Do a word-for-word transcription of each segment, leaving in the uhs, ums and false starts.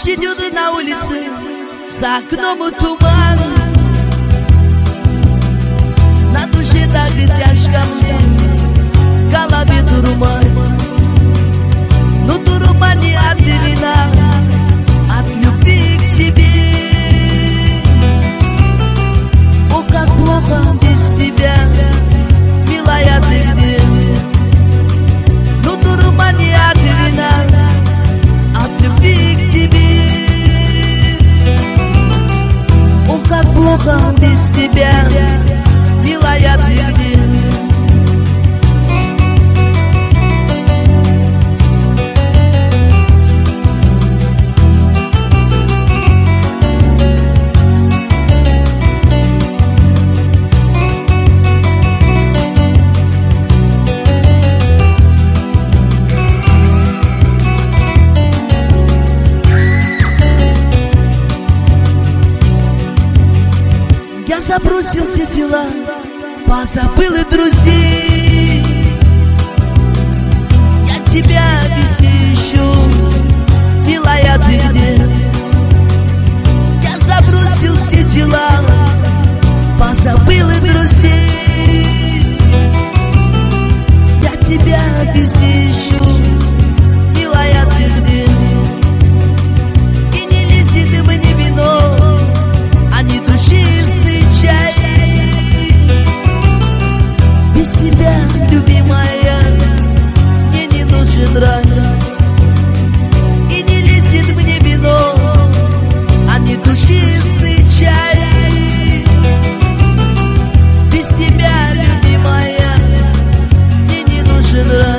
Дождь идет на улице, за окном туман. На душе так и тяжко мне, в голове дурман. Но дурман не от вина, от любви к тебе. Ох, как плохо без тебя, милая, ты где? Но дурман не от вина, от любви к тебе. Ох, как плохо без тебя, милая, ты где? Я забросил все дела, позабыл и друзей. Я тебя везде ищу, милая, ты где? Я забросил все дела, позабыл и друзей. Я тебя везде ищу, милая, ты где? И не лезет мне вино, а не душистый чай. Без тебя, любимая, мне не нужен рай. И не лезет мне вино, а не душистый чай. Без тебя, любимая, мне не нужен рай.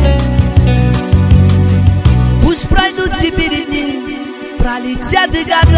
Теперь дни пролетят и года.